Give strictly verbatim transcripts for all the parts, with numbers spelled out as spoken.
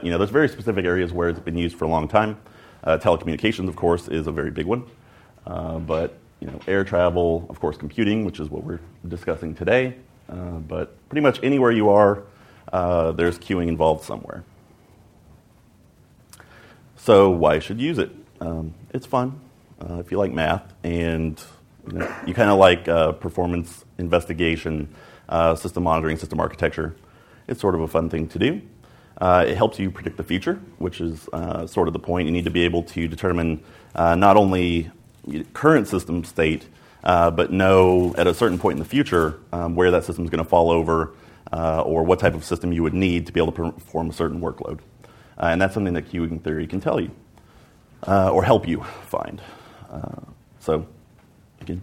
you know, there's very specific areas where it's been used for a long time. Uh, telecommunications, of course, is a very big one. Uh, but, you know, air travel, of course, computing, which is what we're discussing today. Uh, but pretty much anywhere you are, uh, there's queuing involved somewhere. So why should you use it? Um, it's fun uh, if you like math, and you, know, you kind of like uh, performance investigation, uh, system monitoring, system architecture. It's sort of a fun thing to do. Uh, it helps you predict the future, which is uh, sort of the point. You need to be able to determine uh, not only current system state, uh, but know at a certain point in the future um, where that system is going to fall over uh, or what type of system you would need to be able to perform a certain workload. Uh, and that's something that queuing theory can tell you uh, or help you find. Uh, so, again.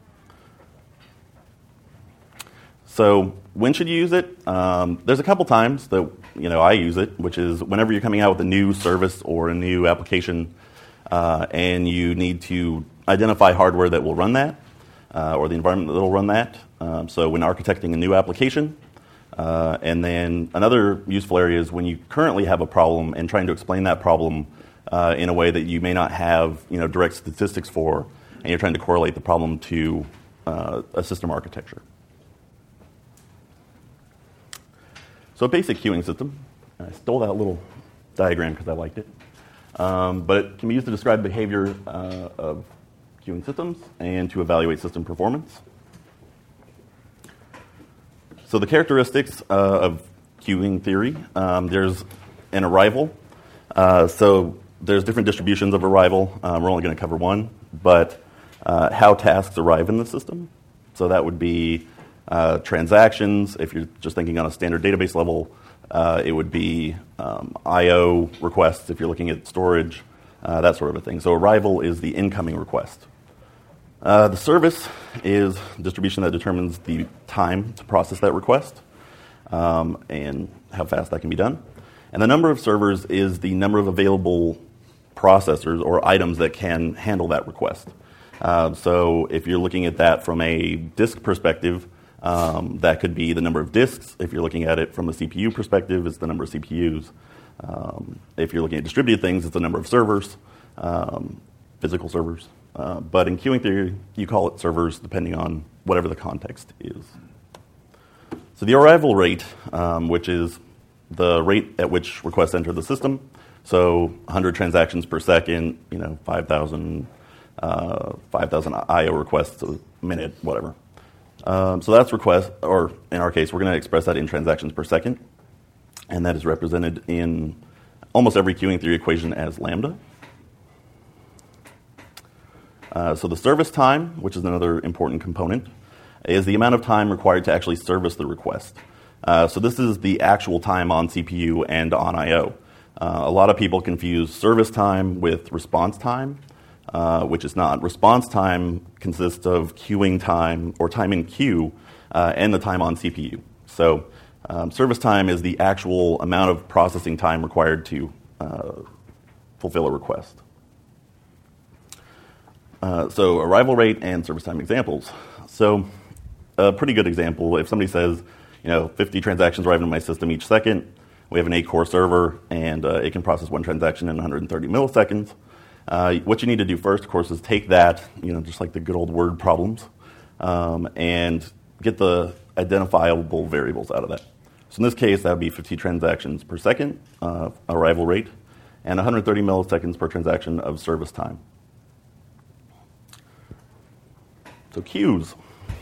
So when should you use it? Um, there's a couple times that you know I use it, which is whenever you're coming out with a new service or a new application, uh, and you need to identify hardware that will run that, uh, or the environment that will run that. Um, so when architecting a new application, uh, and then another useful area is when you currently have a problem and trying to explain that problem uh, in a way that you may not have you know direct statistics for, and you're trying to correlate the problem to uh, a system architecture. So a basic queuing system, I stole that little diagram because I liked it, um, but it can be used to describe behavior uh, of queuing systems and to evaluate system performance. So the characteristics uh, of queuing theory, um, there's an arrival. Uh, so there's different distributions of arrival. Um, we're only going to cover one, but uh, how tasks arrive in the system. So that would be Uh, transactions. If you're just thinking on a standard database level, uh, it would be um, I O requests if you're looking at storage, uh, that sort of a thing. So arrival is the incoming request. Uh, the service is distribution that determines the time to process that request um, and how fast that can be done. And the number of servers is the number of available processors or items that can handle that request. Uh, so if you're looking at that from a disk perspective, Um, that could be the number of disks. If you're looking at it from a C P U perspective, it's the number of C P Us. Um, if you're looking at distributed things, it's the number of servers, um, physical servers. Uh, but in queuing theory, you call it servers depending on whatever the context is. So the arrival rate, um, which is the rate at which requests enter the system, so one hundred transactions per second, you know, five thousand uh, five thousand I O requests a minute, whatever. Um, so that's request, or in our case, we're going to express that in transactions per second, and that is represented in almost every queuing theory equation as lambda. Uh, so the service time, which is another important component, is the amount of time required to actually service the request. Uh, so this is the actual time on C P U and on I O. Uh, a lot of people confuse service time with response time. Uh, which is not. Response time consists of queuing time or time in queue uh, and the time on C P U. So um, service time is the actual amount of processing time required to uh, fulfill a request. Uh, so arrival rate and service time examples. So a pretty good example, if somebody says, you know, fifty transactions arrive into my system each second, we have an eight core server, and uh, it can process one transaction in one hundred thirty milliseconds. Uh, what you need to do first, of course, is take that, you know, just like the good old word problems, um, and get the identifiable variables out of that. So in this case, that would be fifty transactions per second, uh, arrival rate, and one hundred thirty milliseconds per transaction of service time. So queues.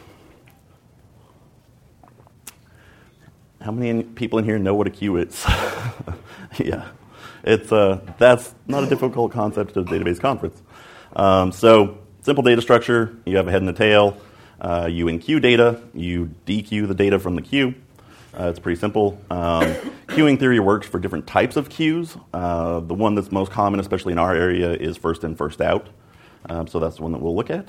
How many people in here know what a queue is? Yeah. It's uh, that's not a difficult concept at a database conference. Um, so simple data structure, you have a head and a tail. Uh, you enqueue data, you dequeue the data from the queue. Uh, it's pretty simple. Um, queuing theory works for different types of queues. Uh, the one that's most common, especially in our area, is first in, first out. Um, so that's the one that we'll look at.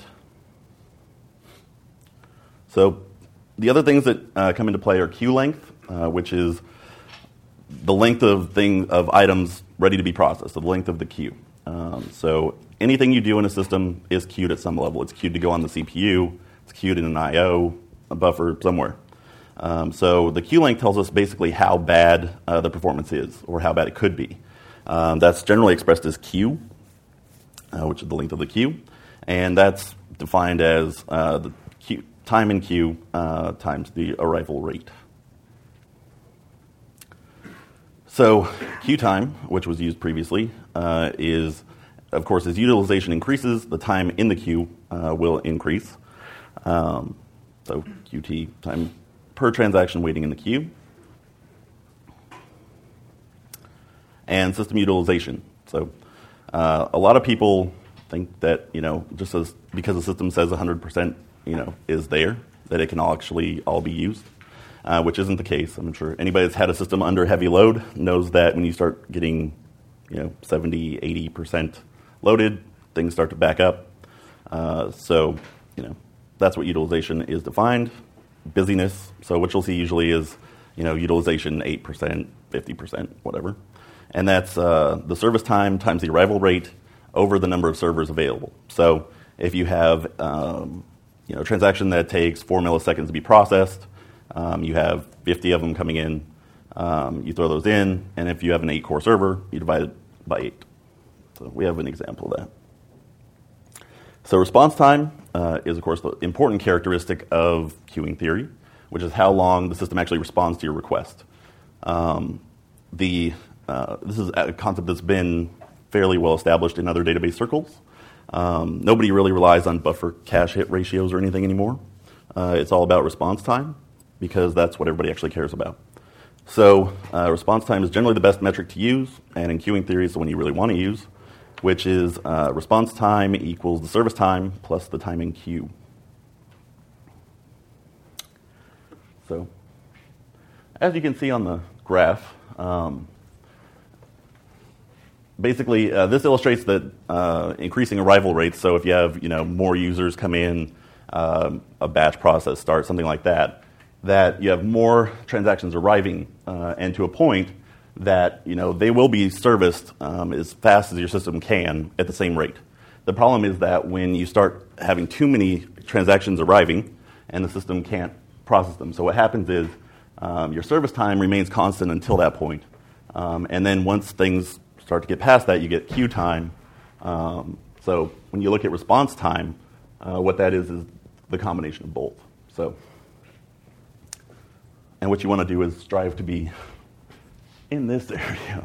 So the other things that uh, come into play are queue length, uh, which is the length of thing of items ready to be processed, so the length of the queue. Um, so anything you do in a system is queued at some level. It's queued to go on the C P U. It's queued in an I O, a buffer somewhere. Um, so the queue length tells us basically how bad uh, the performance is, or how bad it could be. Um, that's generally expressed as Q, uh, which is the length of the queue, and that's defined as uh, the queue, time in queue uh, times the arrival rate. So queue time, which was used previously, uh, is, of course, as utilization increases, the time in the queue uh, will increase. Um, so Q T, time per transaction waiting in the queue. And system utilization. So uh, a lot of people think that, you know, just as because the system says one hundred percent, you know, is there, that it can all actually all be used. Uh, which isn't the case. I'm sure anybody that's had a system under heavy load knows that when you start getting, you know, seventy, eighty percent loaded, things start to back up. Uh, so, you know, that's what utilization is defined. Busyness, so what you'll see usually is, you know, utilization eight percent, fifty percent, whatever. And that's uh, the service time times the arrival rate over the number of servers available. So if you have, um, you know, a transaction that takes four milliseconds to be processed, Um, you have fifty of them coming in, um, you throw those in, and if you have an eight-core server, you divide it by eight. So we have an example of that. So response time uh, is, of course, the important characteristic of queuing theory, which is how long the system actually responds to your request. Um, the uh, this is a concept that's been fairly well established in other database circles. Um, nobody really relies on buffer cache hit ratios or anything anymore. Uh, it's all about response time, because that's what everybody actually cares about. So uh, response time is generally the best metric to use, and in queuing theory is the one you really want to use, which is uh, response time equals the service time plus the time in queue. So as you can see on the graph, um, basically uh, this illustrates that uh, increasing arrival rates, so if you have, you know, more users come in, um, a batch process starts, something like that, that you have more transactions arriving, uh, and to a point that, you know, they will be serviced um, as fast as your system can at the same rate. The problem is that when you start having too many transactions arriving and the system can't process them. So what happens is um, your service time remains constant until that point. Um, and then once things start to get past that, you get queue time. Um, so when you look at response time, uh, what that is is the combination of both. So. And what you want to do is strive to be in this area.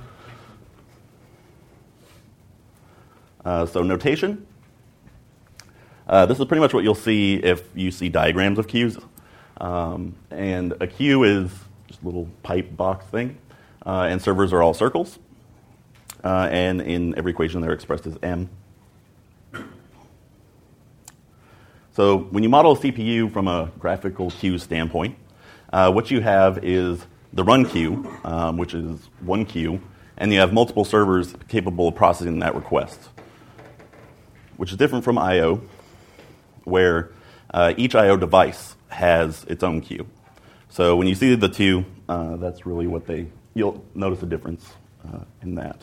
Uh, so notation. Uh, this is pretty much what you'll see if you see diagrams of queues. Um, and a queue is just a little pipe box thing. Uh, and servers are all circles. Uh, and in every equation they're expressed as M. So when you model a C P U from a graphical queue standpoint, Uh, what you have is the run queue, um, which is one queue, and you have multiple servers capable of processing that request, which is different from I O, where uh, each I O device has its own queue. So when you see the two, uh, that's really what they, you'll notice a difference uh, in that.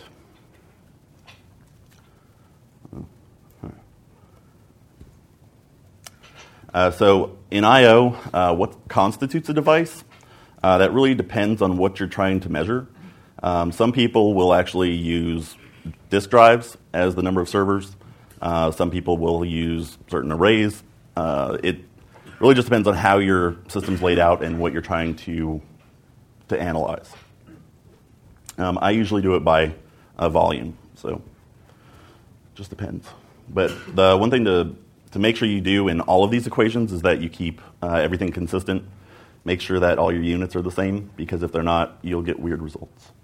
Uh, so in I O, uh, what constitutes a device? Uh, that really depends on what you're trying to measure. Um, some people will actually use disk drives as the number of servers. Uh, some people will use certain arrays. Uh, it really just depends on how your system's laid out and what you're trying to, to analyze. Um, I usually do it by uh, volume, so it just depends. But the one thing to To make sure you do in all of these equations is that you keep uh, everything consistent. Make sure that all your units are the same, because if they're not, you'll get weird results.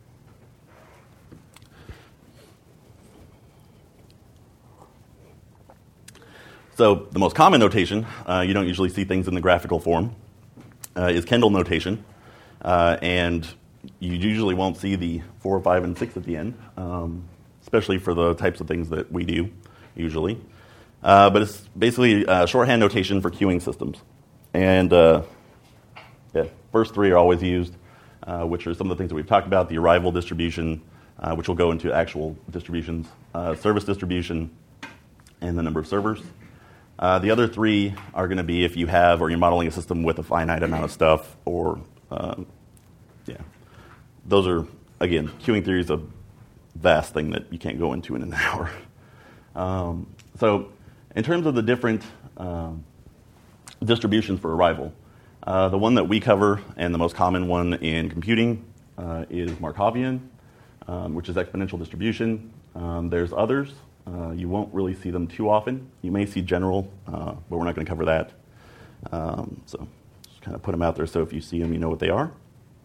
So the most common notation, uh, you don't usually see things in the graphical form, uh, is Kendall notation. Uh, and you usually won't see the four, five, and six at the end, um, especially for the types of things that we do usually. Uh, but it's basically uh, shorthand notation for queuing systems. And uh, yeah, first three are always used, uh, which are some of the things that we've talked about: the arrival distribution, uh, which will go into actual distributions, uh, service distribution, and the number of servers. Uh, the other three are going to be if you have or you're modeling a system with a finite amount of stuff, or um, yeah, those are, again, queuing theory is a vast thing that you can't go into in an hour. Um, so in terms of the different um, distributions for arrival, uh, the one that we cover and the most common one in computing uh, is Markovian, um, which is exponential distribution. Um, there's others. Uh, you won't really see them too often. You may see general, uh, but we're not going to cover that. Um, so just kind of put them out there so if you see them, you know what they are.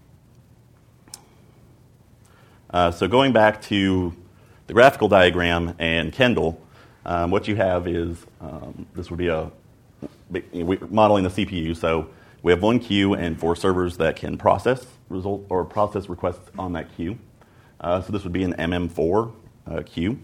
Uh, so going back to the graphical diagram and Kendall, um, what you have is, um, this would be a, we're modeling the C P U, so we have one queue and four servers that can process result or process requests on that queue. Uh, so this would be an M M four uh, queue.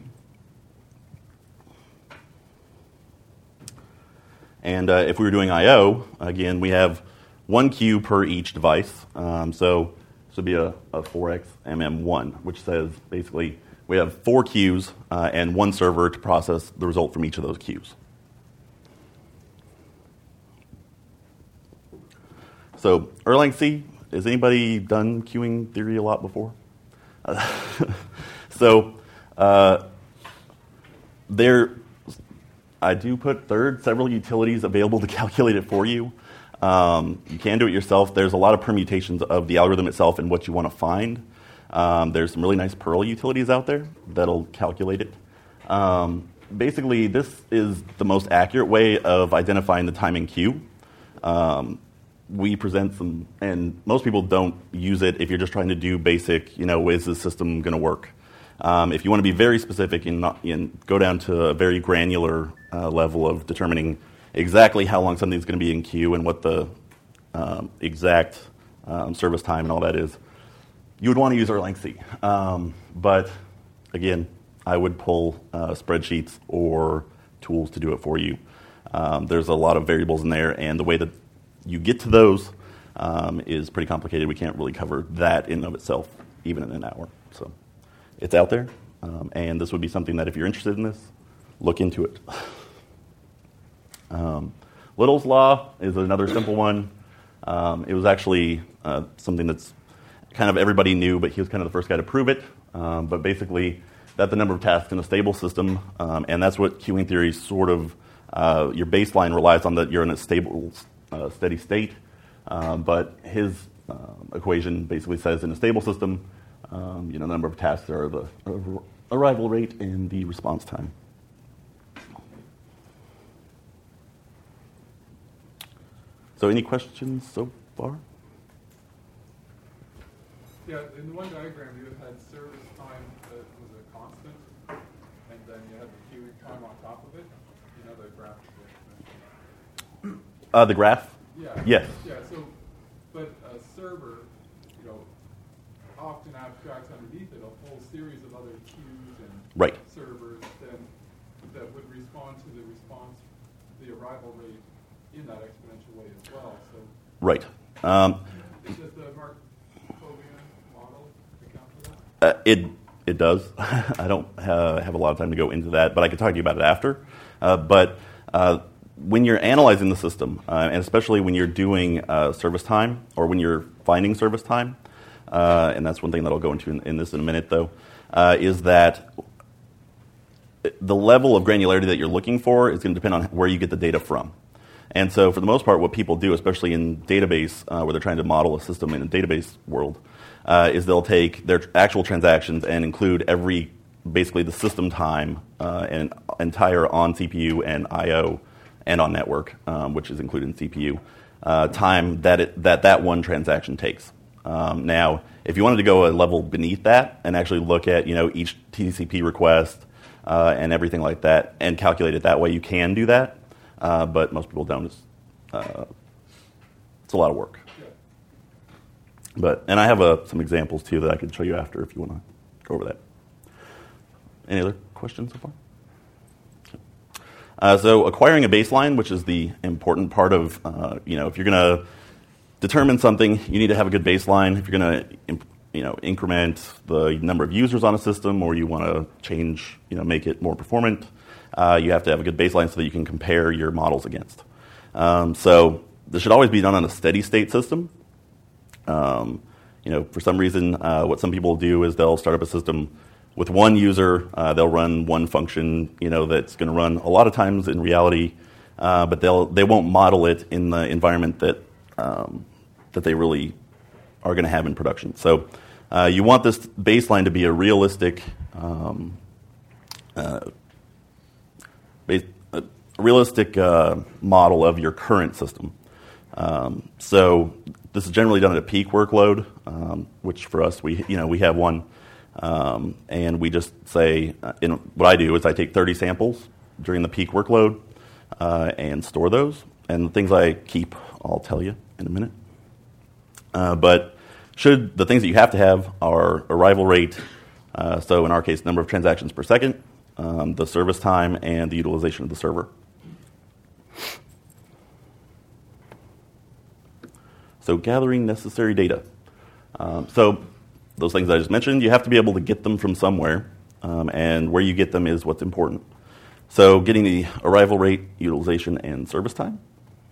And uh, if we were doing I O, again, we have one queue per each device. Um, so this would be a, a four X M M one, which says basically we have four queues uh, and one server to process the result from each of those queues. So Erlang C, has anybody done queuing theory a lot before? Uh, so uh, there. I do put third several utilities available to calculate it for you. Um, you can do it yourself. There's a lot of permutations of the algorithm itself and what you want to find. Um, there's some really nice Perl utilities out there that'll calculate it. Um, basically, this is the most accurate way of identifying the time in queue. Um, we present some, and most people don't use it if you're just trying to do basic, you know, is the system going to work? Um, if you want to be very specific and, not, and go down to a very granular uh, level of determining exactly how long something's going to be in queue and what the um, exact um, service time and all that is, you would want to use Erlang C. Um, but again, I would pull uh, spreadsheets or tools to do it for you. Um, there's a lot of variables in there, and the way that you get to those um, is pretty complicated. We can't really cover that in and of itself, even in an hour. So. It's out there, um, and this would be something that if you're interested in this, look into it. um, Little's Law is another simple one. Um, it was actually uh, something that's kind of everybody knew, but he was kind of the first guy to prove it. Um, but basically, that's the number of tasks in a stable system, um, and that's what queuing theory sort of, uh, your baseline relies on that you're in a stable, uh, steady state. Uh, but his uh, equation basically says in a stable system, Um, you know, the number of tasks are the uh, arrival rate and the response time. So any questions so far? Yeah, in the one diagram you had service time that was a constant, and then you had the queuing time on top of it. You know the graph? Uh, the graph? Yeah. Yes. Yeah, so, but a server, you know, often abstracts underneath it a whole series of other queues and right. servers then that would respond to the response, the arrival rate in that exponential way as well. So right. Um, does the Markovian model account for that? Uh, it it does. I don't uh, have a lot of time to go into that, but I can talk to you about it after. Uh, but uh, when you're analyzing the system, uh, and especially when you're doing uh, service time or when you're finding service time, Uh, and that's one thing that I'll go into in, in this in a minute, though, uh, is that the level of granularity that you're looking for is going to depend on where you get the data from. And so for the most part, what people do, especially in database, uh, where they're trying to model a system in a database world, uh, is they'll take their actual transactions and include every, basically the system time uh, and entire on C P U and I O and on network, um, which is included in C P U, uh, time that, it, that that one transaction takes. Um, now, if you wanted to go a level beneath that and actually look at, you know, each T C P request uh, and everything like that and calculate it that way, you can do that. Uh, but most people don't. It's, uh, it's a lot of work. Yeah. But and I have uh, some examples too that I could show you after if you want to go over that. Any other questions so far? Uh, so acquiring a baseline, which is the important part of, uh, you know, if you're going to determine something, you need to have a good baseline. If you're going to, you know, increment the number of users on a system, or you want to change, you know, make it more performant, uh, you have to have a good baseline so that you can compare your models against. Um, so this should always be done on a steady state system. Um, you know, for some reason, uh, what some people do is they'll start up a system with one user. Uh, they'll run one function, you know, that's going to run a lot of times in reality, uh, but they'll they won't model it in the environment that um, that they really are going to have in production. So uh, you want this baseline to be a realistic, um, uh, base, a realistic uh, model of your current system. Um, so this is generally done at a peak workload, um, which for us, we you know we have one, um, and we just say, uh, in, what I do is I take thirty samples during the peak workload uh, and store those. And the things I keep, I'll tell you in a minute. Uh, but should the things that you have to have are arrival rate, uh, so in our case, number of transactions per second, um, the service time, and the utilization of the server. So gathering necessary data. Um, so those things I just mentioned, you have to be able to get them from somewhere, um, and where you get them is what's important. So getting the arrival rate, utilization, and service time.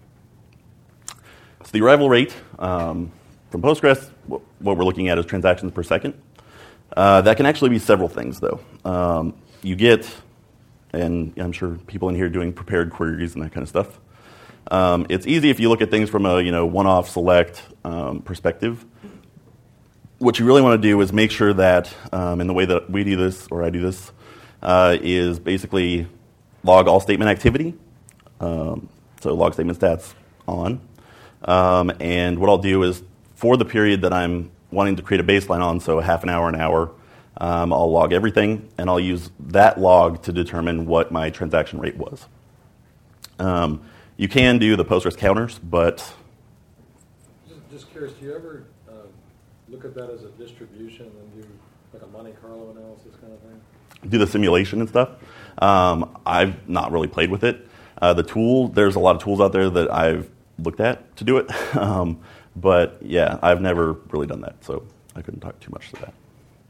So the arrival rate um, from Postgres, what we're looking at is transactions per second. Uh, that can actually be several things, though. Um, you get, and I'm sure people in here are doing prepared queries and that kind of stuff. Um, it's easy if you look at things from a you know one-off select um, perspective. What you really want to do is make sure that um, in the way that we do this, or I do this, uh, is basically log all statement activity. Um, so log statement stats on. Um, and what I'll do is for the period that I'm wanting to create a baseline on, so a half an hour, an hour, um, I'll log everything, and I'll use that log to determine what my transaction rate was. Um, You can do the Postgres counters, but... Just, just curious, do you ever uh, look at that as a distribution and do like a Monte Carlo analysis kind of thing? Do the simulation and stuff. Um, I've not really played with it. Uh, the tool, there's a lot of tools out there that I've looked at to do it. um, but yeah, I've never really done that, so I couldn't talk too much to that.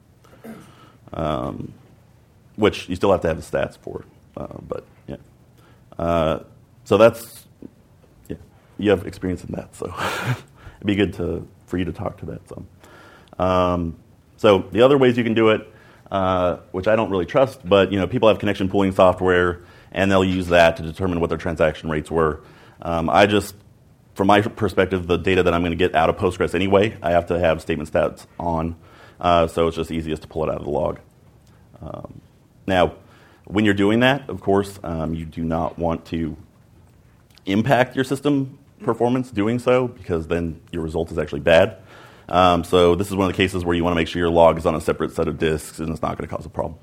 Um, which you still have to have the stats for, uh, but yeah. Uh, So that's, yeah, you have experience in that, so it'd be good to for you to talk to that some. Um, so the other ways you can do it, uh, which I don't really trust, but you know, people have connection pooling software, and they'll use that to determine what their transaction rates were. Um, I just, from my perspective, the data that I'm going to get out of Postgres anyway, I have to have statement stats on, uh, so it's just easiest to pull it out of the log. Um, now, when you're doing that, of course, um, you do not want to impact your system performance doing so, because then your result is actually bad. Um, so this is one of the cases where you want to make sure your log is on a separate set of disks, and it's not going to cause a problem.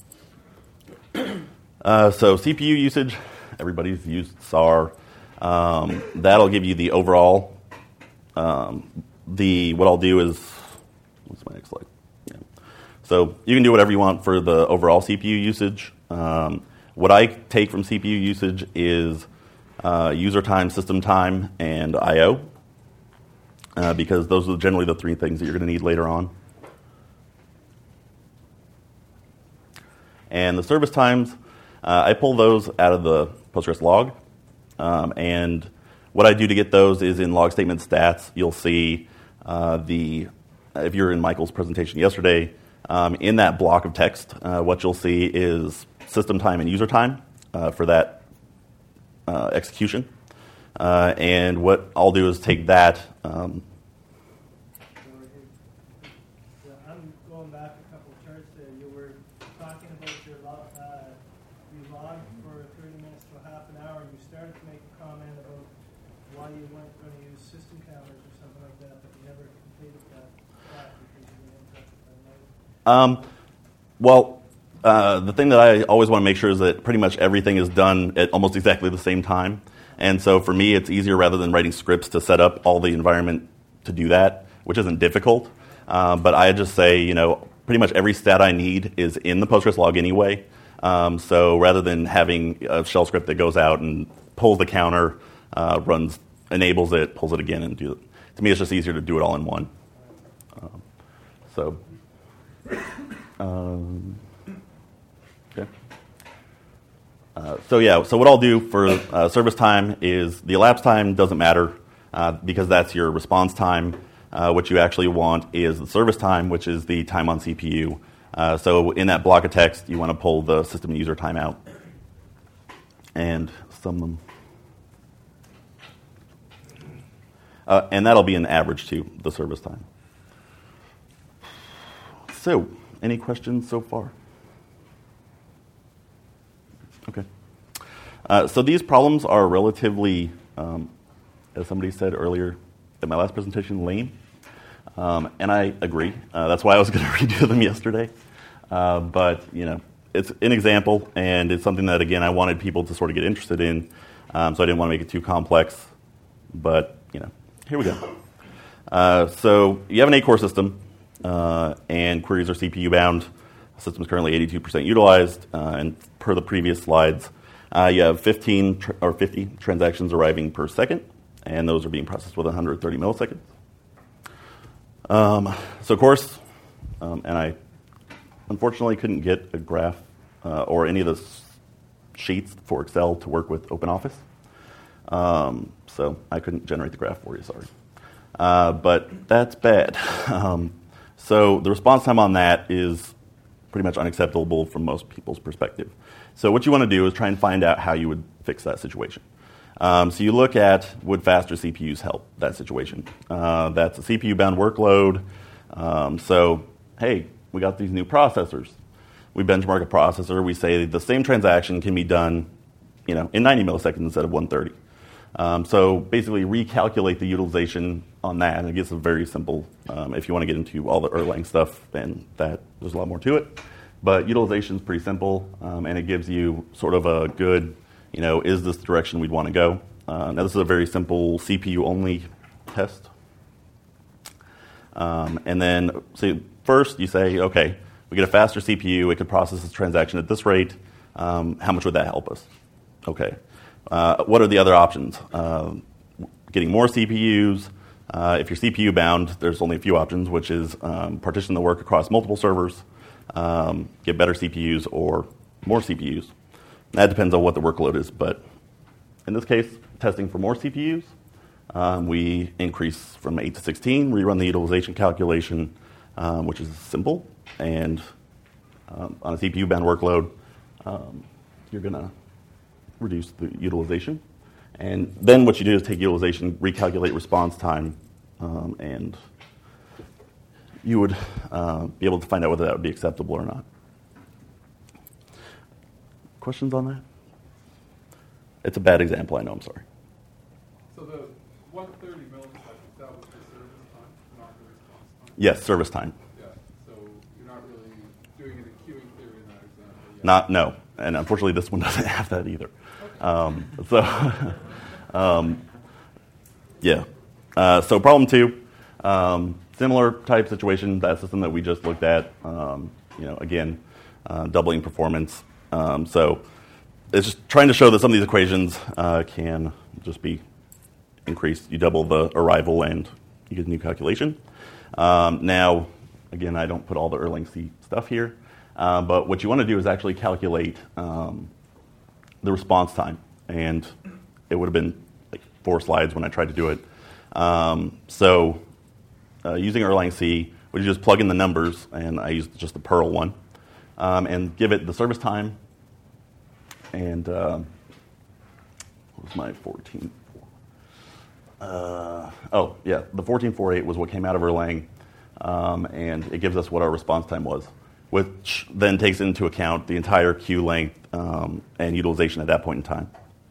Uh, so C P U usage, everybody's used S A R. Um, that'll give you the overall. Um, the what I'll do is, what's my next slide? Yeah. So you can do whatever you want for the overall C P U usage. Um, what I take from C P U usage is Uh, user time, system time, and I O, uh, because those are generally the three things that you're going to need later on. And the service times, uh, I pull those out of the Postgres log, um, and what I do to get those is in log statement stats, you'll see uh, the, if you're in Michael's presentation yesterday, um, in that block of text, uh, what you'll see is system time and user time uh, for that Uh, execution, uh, and what I'll do is take that. Um, yeah, I'm going back a couple of charts there. You were talking about your log, uh, you logged for thirty minutes to a half an hour, and you started to make a comment about why you weren't going to use system counters or something like that, but you never completed that thought because you didn't touch it that night. Um, well. Uh, the thing that I always want to make sure is that pretty much everything is done at almost exactly the same time. And so for me, it's easier rather than writing scripts to set up all the environment to do that, which isn't difficult. Um, but I just say, you know, pretty much every stat I need is in the Postgres log anyway. Um, so rather than having a shell script that goes out and pulls the counter, uh, runs, enables it, pulls it again, and do it. To me, it's just easier to do it all in one. Um, so... Um, Okay. Uh, so yeah, so what I'll do for uh, service time is the elapsed time doesn't matter uh, because that's your response time. Uh, what you actually want is the service time, which is the time on C P U. Uh, so in that block of text, you want to pull the system user time out and sum them. Uh, and that'll be an average to the service time. So, any questions so far? Okay. Uh, so these problems are relatively, um, as somebody said earlier in my last presentation, lame. Um, and I agree. Uh, that's why I was going to redo them yesterday. Uh, but, you know, it's an example, and it's something that, again, I wanted people to sort of get interested in. Um, so I didn't want to make it too complex. But, you know, here we go. Uh, so you have an eight-core system, uh, and queries are C P U bound. The system is currently eighty-two percent utilized, uh, and per the previous slides, uh, you have fifteen tr- or fifty transactions arriving per second, and those are being processed with one hundred thirty milliseconds. Um, so, of course, um, and I unfortunately couldn't get a graph uh, or any of the s- sheets for Excel to work with OpenOffice, um, so I couldn't generate the graph for you. Sorry, uh, but that's bad. Um, so the response time on that is pretty much unacceptable from most people's perspective. So what you want to do is try and find out how you would fix that situation. Um, so you look at, would faster C P Us help that situation? Uh, that's a C P U-bound workload. Um, so, hey, we got these new processors. We benchmark a processor. We say the same transaction can be done, you know, in ninety milliseconds instead of one thirty. Um, so basically recalculate the utilization on that, and it gets very simple. Um, if you want to get into all the Erlang stuff, then that there's a lot more to it. But utilization is pretty simple, um, and it gives you sort of a good, you know, is this the direction we'd want to go? Uh, now, this is a very simple C P U-only test. Um, and then, so first you say, okay, we get a faster C P U. It could process this transaction at this rate. Um, how much would that help us? Okay. Uh, what are the other options? Uh, getting more C P Us. Uh, if you're C P U bound, there's only a few options, which is um, partition the work across multiple servers, um, get better C P Us, or more C P Us. That depends on what the workload is, but in this case, testing for more C P Us, um, we increase from eight to sixteen, rerun the utilization calculation, um, which is simple, and um, on a C P U-bound workload, um, you're going to reduce the utilization. And then what you do is take utilization, recalculate response time, um, and you would uh, be able to find out whether that would be acceptable or not. Questions on that? It's a bad example, I know, I'm sorry. So the one hundred thirty milliseconds, that was the service time, not the response time? Yes, service time. Yeah, so you're not really doing any queuing theory in that example yet? Not, no. And unfortunately, this one doesn't have that either. Um, so, um, yeah. Uh, so problem two, um, similar type situation, that system that we just looked at, um, you know, again, uh, doubling performance. Um, so it's just trying to show that some of these equations uh, can just be increased. You double the arrival and you get a new calculation. Um, now, again, I don't put all the Erlang C stuff here, uh, but what you want to do is actually calculate um, the response time. And it would have been like four slides when I tried to do it. Um, so uh, using Erlang C, we just plug in the numbers, and I used just the Perl one, um, and give it the service time. And uh, what was my fourteen? Uh, oh, yeah, the fourteen forty-eight was what came out of Erlang, um, and it gives us what our response time was, which then takes into account the entire queue length um, and utilization at that point in time.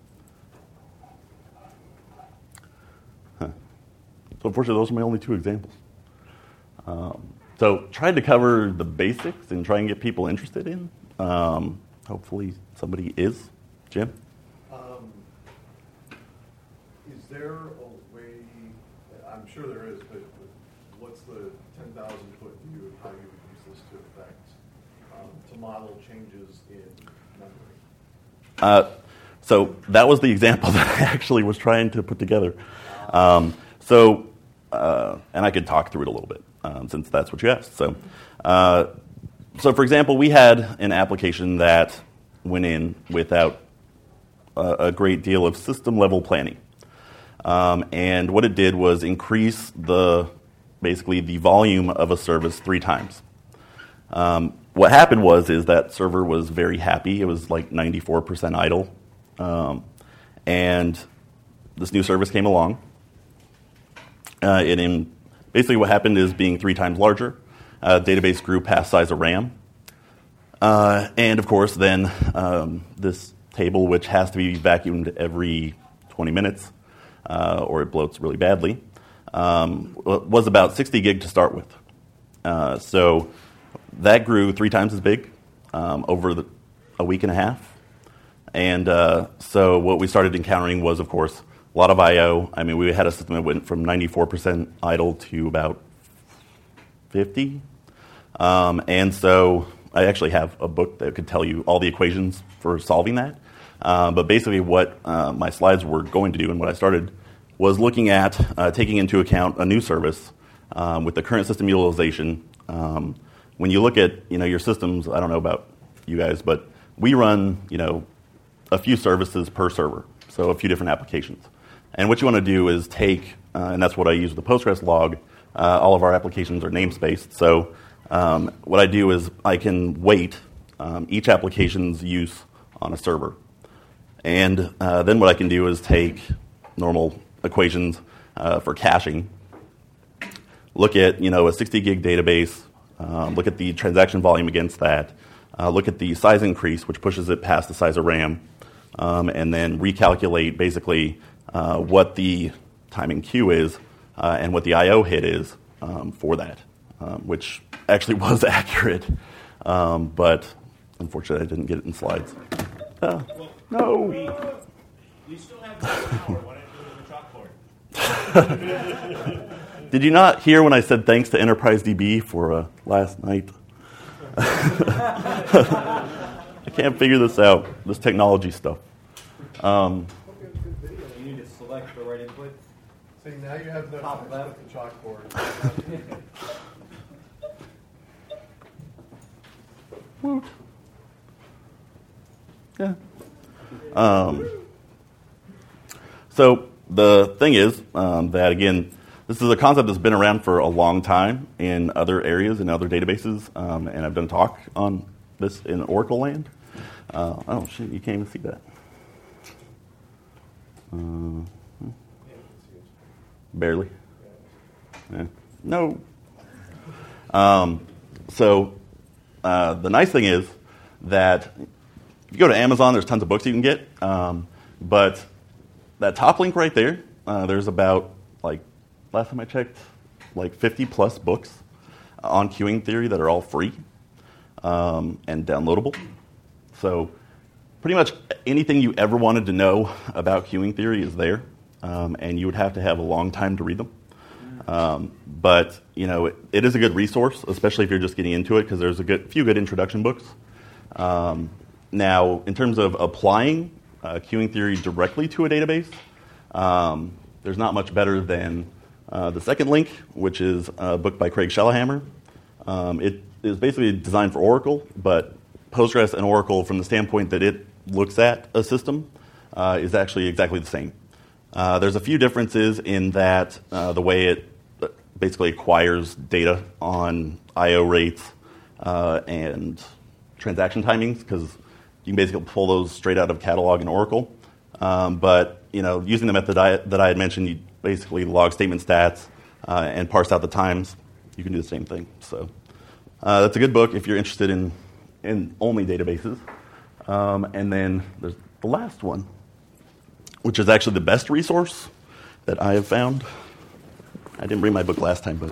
Huh. So unfortunately, those are my only two examples. Um, so tried to cover the basics and try and get people interested in. Um, hopefully somebody is. Jim? Um, is there a way, I'm sure there is, but what's the ten thousand foot view of how you would use this to affect, um, to model changes in memory? Uh, so that was the example that I actually was trying to put together. Um, so, uh, and I could talk through it a little bit, um, since that's what you asked. So, uh, so for example, we had an application that went in without a, a great deal of system-level planning. Um, and what it did was increase the basically the volume of a service three times. Um, what happened was is that server was very happy. It was like ninety-four percent idle. Um, and this new service came along. Uh, and in, basically what happened is being three times larger, uh, database grew past size of RAM. Uh, and of course then um, this table, which has to be vacuumed every twenty minutes, uh, or it bloats really badly, um, was about sixty gig to start with. Uh, so that grew three times as big um, over the, a week and a half. And uh, so what we started encountering was, of course, a lot of I O. I mean, we had a system that went from ninety-four percent idle to about fifty. Um, and so I actually have a book that could tell you all the equations for solving that. Uh, but basically what uh, my slides were going to do and what I started was looking at uh, taking into account a new service um, with the current system utilization. Um, when you look at you know your systems, I don't know about you guys, but we run you know a few services per server, so a few different applications. And what you want to do is take, uh, and that's what I use with the Postgres log, uh, all of our applications are namespaced. So um, what I do is I can weight um, each application's use on a server. And uh, then what I can do is take normal equations uh, for caching, look at you know a sixty gig database, um, look at the transaction volume against that, uh, look at the size increase, which pushes it past the size of RAM, um, and then recalculate basically uh, what the timing queue is uh, and what the I O hit is um, for that, um, which actually was accurate, um, but unfortunately I didn't get it in slides. Uh, well, no. We, we still have an hour. Why don't you do it in the chalkboard? Did you not hear when I said thanks to EnterpriseDB for uh, last night? I can't figure this out, this technology stuff. Um, you need to select the right input. See, now you have the Top left. the chalkboard. Woot. Yeah. Um, so the thing is um, that, again, this is a concept that's been around for a long time in other areas, in other databases, um, and I've done a talk on this in Oracle land. Uh, oh, shit, you can't even see that. Uh, barely. Yeah. No. Um, so uh, the nice thing is that if you go to Amazon, there's tons of books you can get, um, but that top link right there, uh, there's about, like, last time I checked, like fifty plus books on queuing theory that are all free um, and downloadable. So pretty much anything you ever wanted to know about queuing theory is there, um, and you would have to have a long time to read them. Um, but you know, it, it is a good resource, especially if you're just getting into it, because there's a good, few good introduction books. Um, now, in terms of applying uh, queuing theory directly to a database, um, there's not much better than uh, the second link, which is a book by Craig Shellehammer. Um, it is basically designed for Oracle, but Postgres and Oracle, from the standpoint that it looks at a system, uh, is actually exactly the same. Uh, there's a few differences in that uh, the way it basically acquires data on I O rates uh, and transaction timings, because you can basically pull those straight out of catalog in Oracle. Um, but you know, using the method I, that I had mentioned, you basically log statement stats uh, and parse out the times. You can do the same thing. So uh, that's a good book if you're interested in in only databases. Um, and then there's the last one, which is actually the best resource that I have found. I didn't bring my book last time,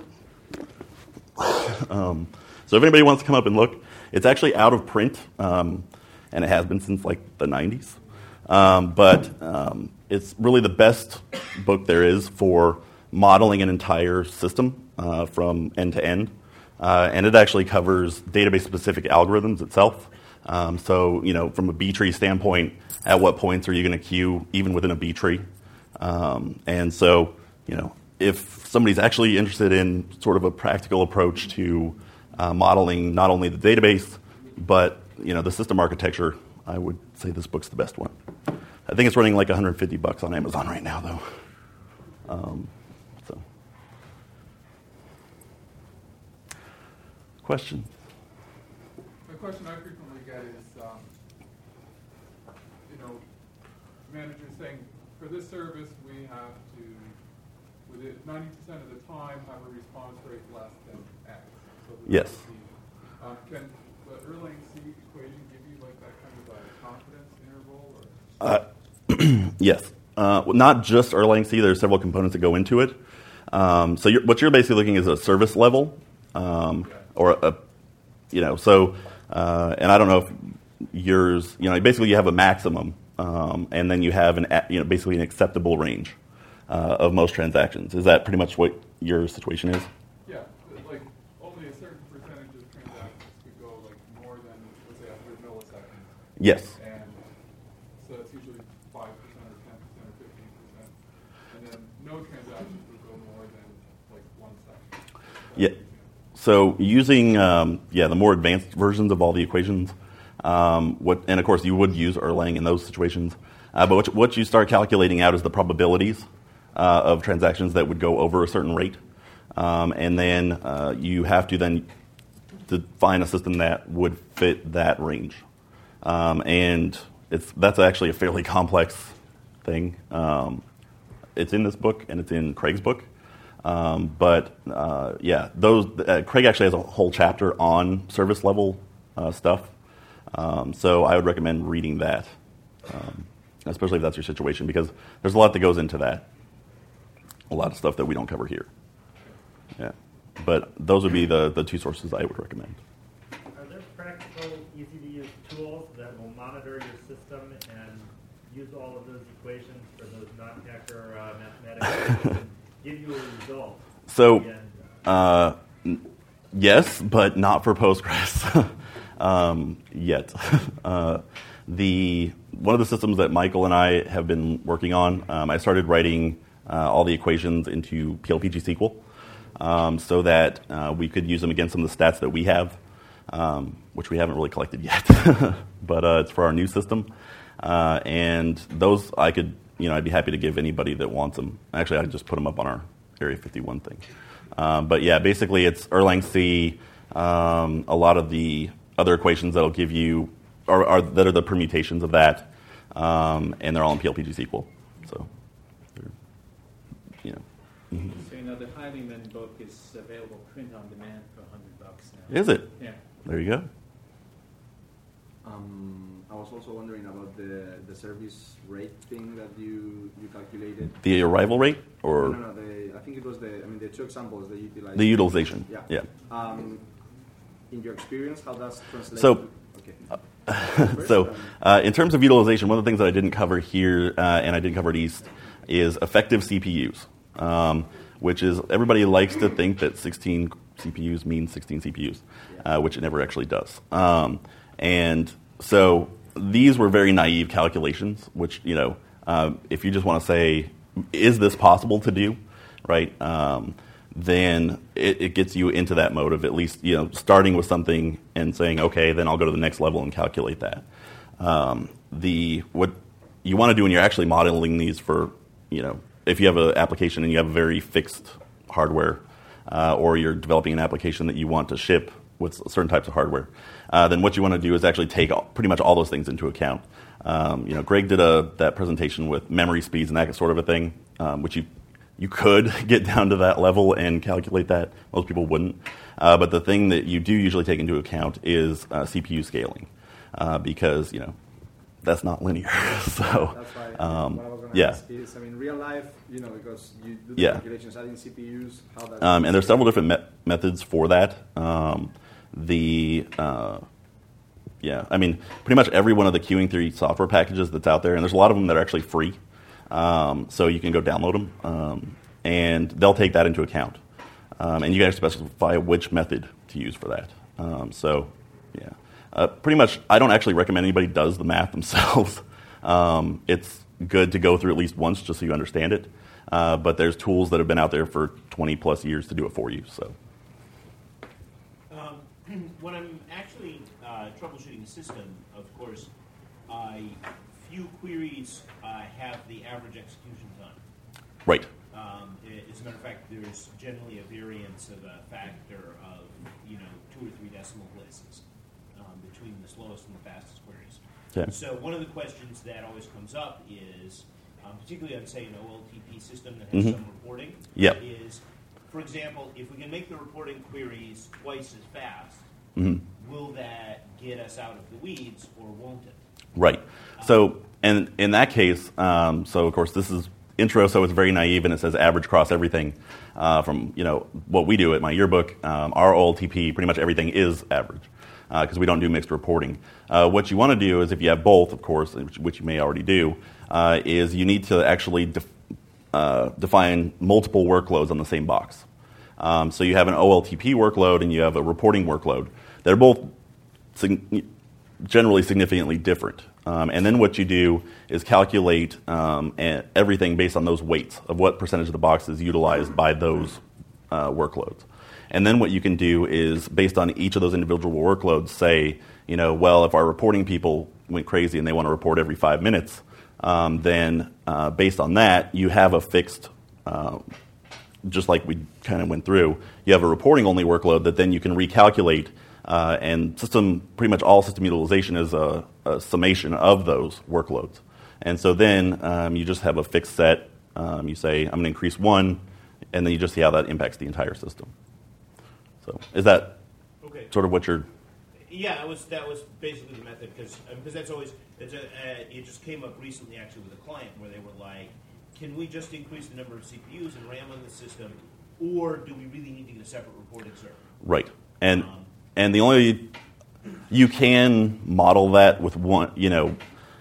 but um, so if anybody wants to come up and look, it's actually out of print, um, and it has been since like the nineties. Um, but um, it's really the best book there is for modeling an entire system uh, from end to end, uh, and it actually covers database-specific algorithms itself. Um, so, you know, from a B-tree standpoint, at what points are you going to queue, even within a B-tree? Um, and so, you know, if somebody's actually interested in sort of a practical approach to uh, modeling not only the database, but, you know, the system architecture, I would say this book's the best one. I think it's running like one hundred fifty bucks on Amazon right now, though. Um, so, questions? The question I frequently get is, um, you know, managers saying, for this service, we have to, within ninety percent of the time, have a response rate less than X. So the Yes. Um, can the Erlang C equation give you like that kind of a confidence interval? Or? Uh, yes. Uh, well, not just Erlang C. There's several components that go into it. Um, so you're, what you're basically looking at is a service level, um, or a, you know, so, uh, and I don't know if yours, you know, basically you have a maximum, um, and then you have an, you know, basically an acceptable range uh, of most transactions. Is that pretty much what your situation is? Yeah, like only a certain percentage of transactions could go like more than, let's say, one hundred milliseconds. Yes. And so it's usually five percent or ten percent or fifteen percent. And then no transactions would go more than like one second. Yeah. So using um, yeah the more advanced versions of all the equations, um, what and of course you would use Erlang in those situations. Uh, but what, what you start calculating out is the probabilities uh, of transactions that would go over a certain rate, um, and then uh, you have to then define a system that would fit that range. Um, and it's that's actually a fairly complex thing. Um, it's in this book and it's in Craig's book. Um, but uh, yeah, those uh, Craig actually has a whole chapter on service level uh, stuff. Um, so I would recommend reading that, um, especially if that's your situation, because there's a lot that goes into that. A lot of stuff that we don't cover here. Yeah, but those would be the, the two sources I would recommend. Are there practical, easy-to-use tools that will monitor your system and use all of those equations for those non-hacker uh, mathematics and give you a result? So, uh, yes, but not for Postgres um, yet. uh, the one of the systems that Michael and I have been working on, um, I started writing uh, all the equations into P L P G S Q L. Um, so that uh, we could use them against some of the stats that we have, um, which we haven't really collected yet. But uh, it's for our new system. Uh, and those I could, you know, I'd be happy to give anybody that wants them. Actually, I'd just put them up on our Area fifty-one thing. Um, but yeah, basically it's Erlang C, um, a lot of the other equations that'll give you, are, are that are the permutations of that, um, and they're all in P L P G S Q L. So, you know. Mm-hmm. So, you know, the Heinemann book is available print on demand for one hundred bucks now. Is it? Yeah. There you go. Um, I was also wondering about the, the service rate thing that you, you calculated. The arrival rate? Or No, no, no the, I think it was the, I mean, the two examples, the utilization. The utilization, Yeah. yeah. Um, in your experience, how does translate So, to? Okay. so uh, in terms of utilization, one of the things that I didn't cover here, uh, and I didn't cover at East, is effective C P Us, um, which is everybody likes to think that sixteen C P Us means sixteen C P Us, uh, which it never actually does. Um, and so these were very naive calculations, which, you know, um, if you just want to say, is this possible to do, right, um, then it, it gets you into that mode of at least, you know, starting with something and saying, okay, then I'll go to the next level and calculate that. Um, the what you want to do when you're actually modeling these for, you know, if you have an application and you have a very fixed hardware, uh, or you're developing an application that you want to ship with certain types of hardware, uh, then what you want to do is actually take all, pretty much all those things into account. Um, you know, Greg did a that presentation with memory speeds and that sort of a thing, um, which you you could get down to that level and calculate that. Most people wouldn't. Uh, but the thing that you do usually take into account is uh, C P U scaling, uh, because, you know, that's not linear. so, That's why um, what I was going to yeah. ask is, I mean, real life, you know, because you do the Yeah. calculations adding C P Us, how that. Um, and there's several different me- methods for that. Um, the uh, yeah, I mean, pretty much every one of the queuing theory software packages that's out there, and there's a lot of them that are actually free. Um, so you can go download them, um, and they'll take that into account. Um, and you guys specify which method to use for that. Um, so, yeah, uh, pretty much. I don't actually recommend anybody does the math themselves. um, it's good to go through at least once just so you understand it. Uh, but there's tools that have been out there for twenty plus years to do it for you. So, Um, when I'm actually uh, troubleshooting a system, of course, I few queries uh, have the average execution time. Right. Um, i- as a matter of fact, there's generally a variance of a factor of, you know, two or three decimal places um, between the slowest and the fastest queries. Okay. So one of the questions that always comes up is, um, particularly on, say, an O L T P system that has Mhm. some reporting, Yep. is, for example, if we can make the reporting queries twice as fast, Mhm. will that get us out of the weeds or won't it? Right. So, and in that case, um, so of course this is intro, so it's very naive, and it says average across everything. Uh, from you know what we do at my yearbook, um, our O L T P, pretty much everything is average because uh, we don't do mixed reporting. Uh, what you want to do is, if you have both, of course, which, which you may already do, uh, is you need to actually def- uh, define multiple workloads on the same box. Um, so you have an O L T P workload and you have a reporting workload. They're both sig- generally significantly different. Um, and then what you do is calculate um, a- everything based on those weights of what percentage of the box is utilized by those uh, workloads. And then what you can do is, based on each of those individual workloads, say, you know, well, if our reporting people went crazy and they want to report every five minutes, um, then uh, based on that, you have a fixed, uh, just like we kind of went through, you have a reporting-only workload that then you can recalculate. Uh, and system, pretty much all system utilization is a, a summation of those workloads. And so then um, you just have a fixed set. Um, you say, I'm going to increase one, and then you just see how that impacts the entire system. So is that Okay. sort of what you're... Yeah, that was that was basically the method because because that's always it's a, uh, it just came up recently actually with a client where they were like, can we just increase the number of C P Us and RAM on the system, or do we really need to get a separate reporting server? Right. And Um, and the only... You can model that with one, you know...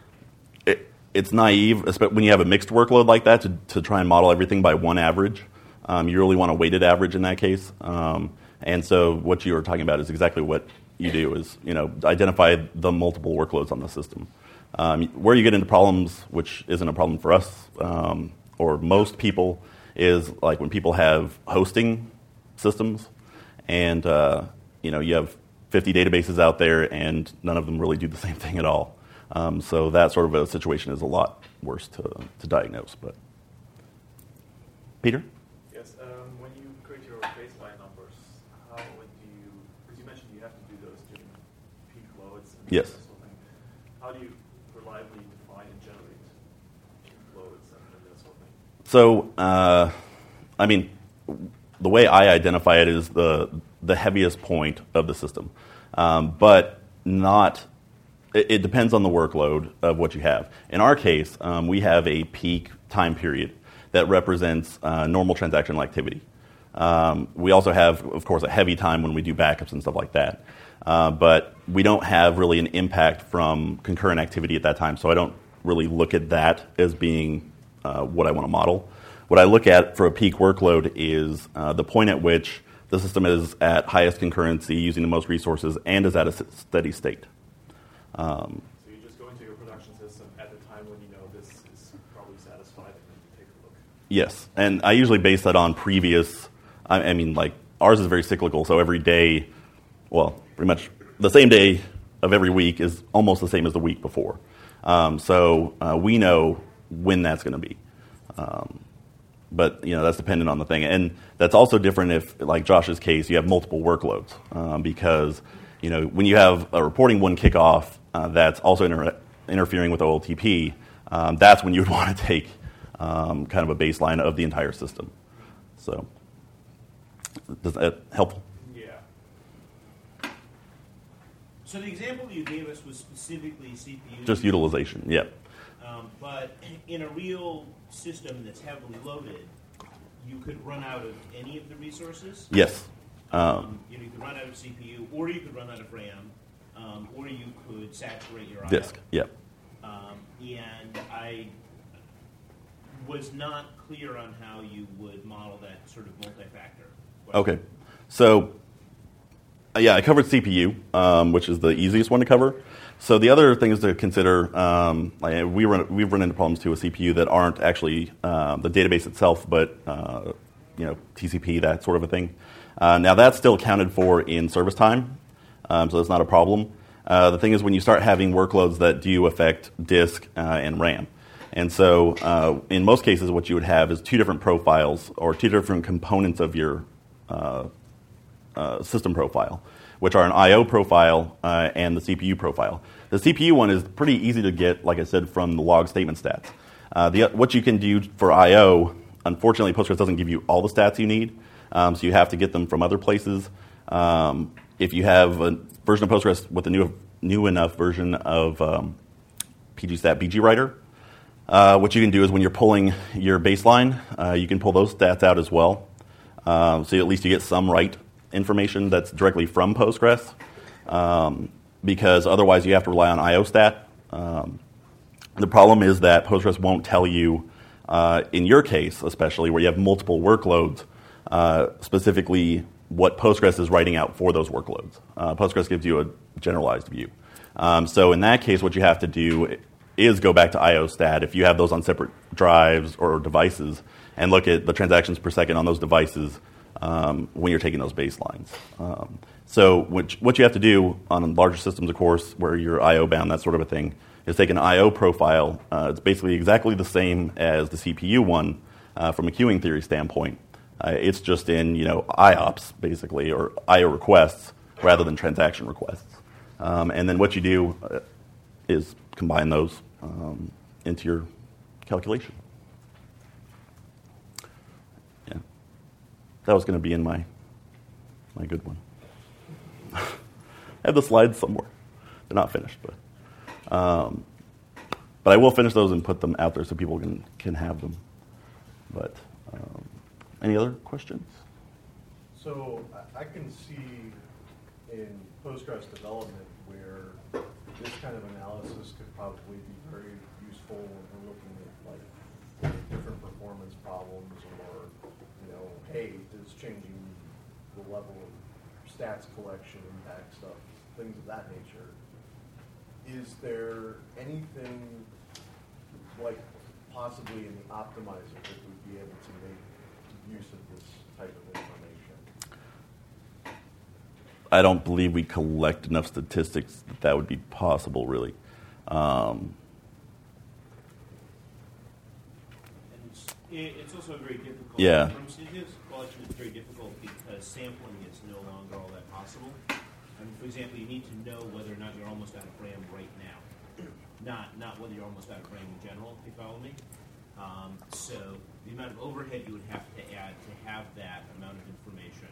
It, it's naive, especially when you have a mixed workload like that, to, to try and model everything by one average. Um, you really want a weighted average in that case. Um, and so what you were talking about is exactly what you do is, you know, identify the multiple workloads on the system. Um, where you get into problems, which isn't a problem for us um, or most people, is like when people have hosting systems and, uh, you know, you have fifty databases out there and none of them really do the same thing at all. Um, so that sort of a situation is a lot worse to, to diagnose. But Peter? Yes, um, when you create your baseline numbers, how would you, because you mentioned you have to do those during peak loads and Yes. that sort of thing. How do you reliably define and generate peak loads and, and that sort of thing? So, uh, I mean, the way I identify it is the the heaviest point of the system, um, but not. It, it depends on the workload of what you have. In our case, um, we have a peak time period that represents uh, normal transactional activity. Um, we also have, of course, a heavy time when we do backups and stuff like that. Uh, but we don't have really an impact from concurrent activity at that time, so I don't really look at that as being uh, what I want to model. What I look at for a peak workload is uh, the point at which the system is at highest concurrency, using the most resources, and is at a s- steady state. Um, So you just go into your production system at the time when you know this is probably satisfied and then you take a look. Yes, and I usually base that on previous, I, I mean, like, ours is very cyclical, so every day, well, pretty much the same day of every week is almost the same as the week before. Um, so uh, we know when that's going to be. Um, but, you know, that's dependent on the thing. And that's also different if, like Josh's case, you have multiple workloads um, because, you know, when you have a reporting one kickoff uh, that's also inter- interfering with O L T P, um, that's when you would want to take um, kind of a baseline of the entire system. So, does that help? Yeah. So the example you gave us was specifically C P U. Just utilization, yeah. Um, but in a real system that's heavily loaded, you could run out of any of the resources. Yes. Um, Um, you know, you could run out of C P U, or you could run out of RAM, um, or you could saturate your I O. disk, yeah. Um, and I was not clear on how you would model that sort of multi-factor question. Okay. So, uh, yeah, I covered C P U, um, which is the easiest one to cover. So the other things to consider, um, like we run, we've run into problems too with C P U that aren't actually um, the database itself, but uh, you know, T C P, that sort of a thing. Uh, now that's still accounted for in service time, um, so that's not a problem. Uh, the thing is when you start having workloads that do affect disk uh, and RAM. And so uh, in most cases what you would have is two different profiles or two different components of your uh, uh, system profile, which are an I O profile uh, and the C P U profile. The C P U one is pretty easy to get, like I said, from the log statement stats. Uh, the, what you can do for I O, unfortunately Postgres doesn't give you all the stats you need, um, so you have to get them from other places. Um, if you have a version of Postgres with a new, new enough version of um, P G Stat B G Writer, uh, what you can do is when you're pulling your baseline, uh, you can pull those stats out as well. Um, so at least you get some write information that's directly from Postgres, um, because otherwise you have to rely on I O stat. Um, the problem is that Postgres won't tell you, uh, in your case especially, where you have multiple workloads, uh, specifically what Postgres is writing out for those workloads. Uh, Postgres gives you a generalized view. Um, so in that case, what you have to do is go back to I O stat if you have those on separate drives or devices and look at the transactions per second on those devices um, when you're taking those baselines. Um, so what, what you have to do on larger systems, of course, where you're I O bound, that sort of a thing, is take an I O profile. Uh, it's basically exactly the same as the C P U one uh, from a queuing theory standpoint. Uh, it's just in, you know, I O P S, basically, or I O requests, rather than transaction requests. Um, and then what you do uh, is combine those um, into your calculation. Yeah. That was going to be in my, my good one. I have the slides somewhere. They're not finished, but um, but I will finish those and put them out there so people can, can have them. But um, any other questions? So I I can see in Postgres development where this kind of analysis could probably be very useful when we're looking at like different performance problems, or, you know, hey, is changing the level of stats collection impact stuff, things of that nature. Is there anything like possibly in the optimizer that would be able to make use of this type of information? I don't believe we collect enough statistics that that would be possible, really. Um, and it's, it's also very difficult. Yeah. From statistics collection, it's very difficult because sampling is no longer all that possible. I mean, for example, you need to know whether or not you're almost out of RAM right now, not not whether you're almost out of RAM in general. If you follow me. Um, so the amount of overhead you would have to add to have that amount of information